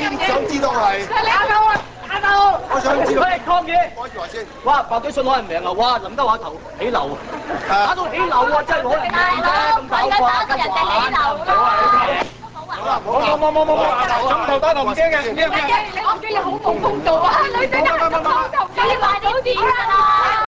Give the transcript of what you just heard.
先想知道係。 打到啊！打到！ 我想知道。 喂，抗議！ 講住話先。 哇！白居信攞人命啊！哇！林德華頭起樓，打到起樓喎，真係攞人命啫！咁搞法，咁玩啊！唔好啊！ 冇，頭打頭唔驚嘅，唔驚。 你我驚你好冇風度啊！女仔打頭唔驚，你話到點㗎啦？